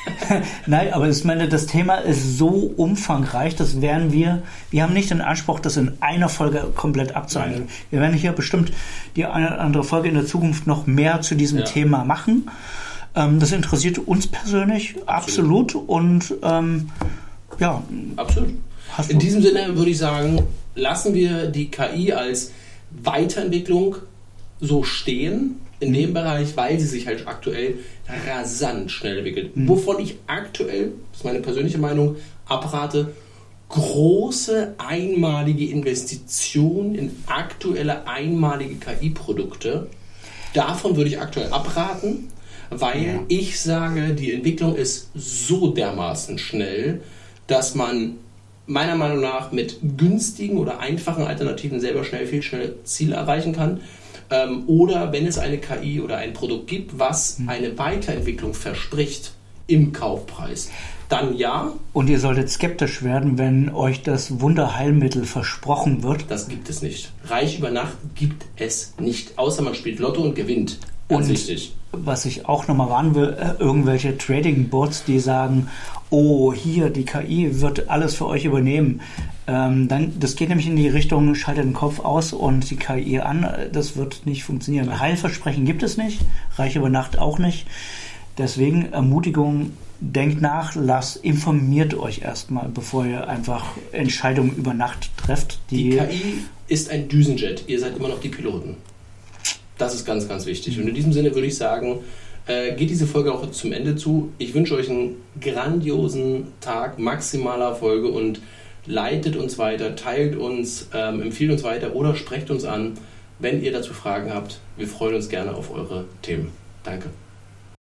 Speaker 1: Nein, aber ich meine, das Thema ist so umfangreich, das werden wir, wir haben nicht den Anspruch, das in einer Folge komplett abzuhandeln.
Speaker 2: Nein.
Speaker 1: Wir werden hier bestimmt die eine oder andere Folge in der Zukunft noch mehr zu diesem ja. Thema machen. Ähm, das interessiert uns persönlich absolut, absolut. und ähm, ja.
Speaker 2: Absolut. In diesem Sinne würde ich sagen, lassen wir die K I als Weiterentwicklung so stehen in dem Bereich, weil sie sich halt aktuell rasant schnell entwickelt. Mhm. Wovon ich aktuell, das ist meine persönliche Meinung, abrate, große einmalige Investitionen in aktuelle einmalige K I-Produkte. Davon würde ich aktuell abraten, weil ja. ich sage, die Entwicklung ist so dermaßen schnell, dass man meiner Meinung nach mit günstigen oder einfachen Alternativen selber schnell, viel schneller Ziele erreichen kann. Ähm, oder wenn es eine K I oder ein Produkt gibt, was eine Weiterentwicklung verspricht im Kaufpreis, dann ja.
Speaker 1: Und ihr solltet skeptisch werden, wenn euch das Wunderheilmittel versprochen wird.
Speaker 2: Das gibt es nicht. Reich über Nacht gibt es nicht, außer man spielt Lotto und gewinnt. Ganz
Speaker 1: und
Speaker 2: wichtig.
Speaker 1: Was ich auch nochmal warnen will, äh, irgendwelche Trading-Bots, die sagen, oh, hier, die K I wird alles für euch übernehmen. Ähm, dann, das geht nämlich in die Richtung, schaltet den Kopf aus und die K I an. Das wird nicht funktionieren. Ja. Heilversprechen gibt es nicht, Reich über Nacht auch nicht. Deswegen Ermutigung, denkt nach, lasst, informiert euch erstmal, bevor ihr einfach Entscheidungen über Nacht trefft.
Speaker 2: Die, die K I ist ein Düsenjet, ihr seid immer noch die Piloten. Das ist ganz, ganz wichtig. Und in diesem Sinne würde ich sagen, äh, geht diese Folge auch zum Ende zu. Ich wünsche euch einen grandiosen Tag, maximaler Erfolge und leitet uns weiter, teilt uns, ähm, empfiehlt uns weiter oder sprecht uns an, wenn ihr dazu Fragen habt. Wir freuen uns gerne auf eure Themen. Danke.